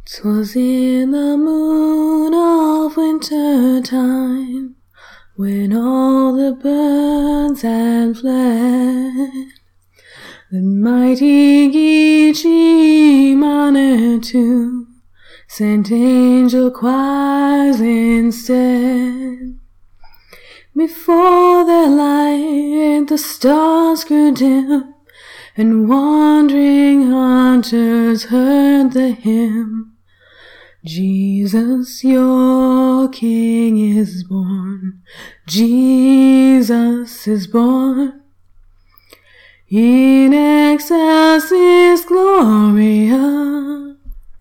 'Twas in the moon of winter time, when all the birds had fled, the mighty G minor two sent angel choirs instead. Before their light the stars grew dim, and wandering hunters heard the hymn, Jesus, your King is born. Jesus is born. In excelsis Gloria.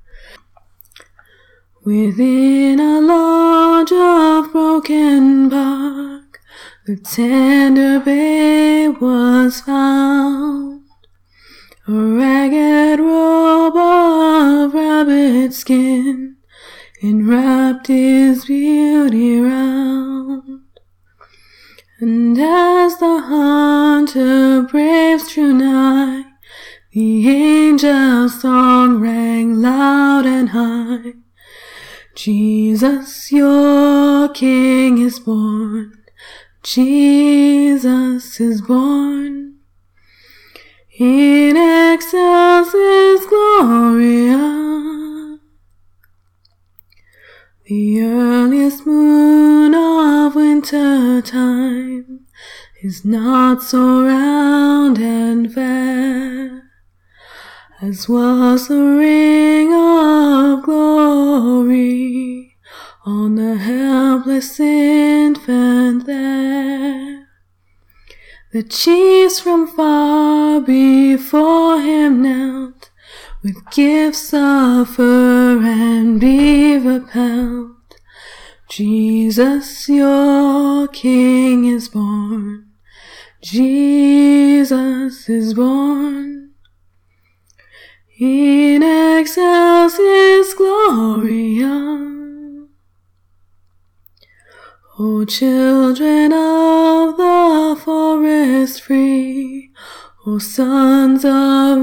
Within a lodge of broken bark, the tender babe was found. A ragged robe of rabbit skin enwrapped his beauty round. And as the hunter braves drew nigh, the angel's song rang loud and high. Jesus, your King is born. Jesus is born. In excelsis Gloria. The earliest moon of winter time is not so round and fair as was the ring of glory on the helpless infant there. The chiefs from far before him knelt, with gifts of fur and beaver pelt. Jesus, your King is born. Jesus is born. In excelsis Gloria. O children of the forest free, O sons of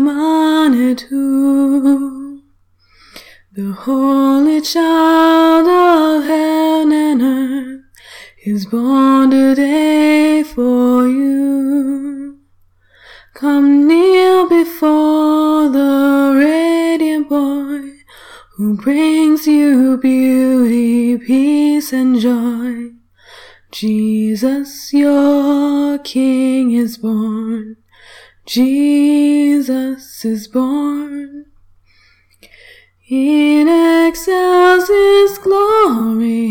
Manitou, the holy child of heaven and earth is born today for you. Come kneel before the radiant boy who brings you beauty, peace, and joy. Jesus, your King is born. Jesus is born. In excelsis Gloria.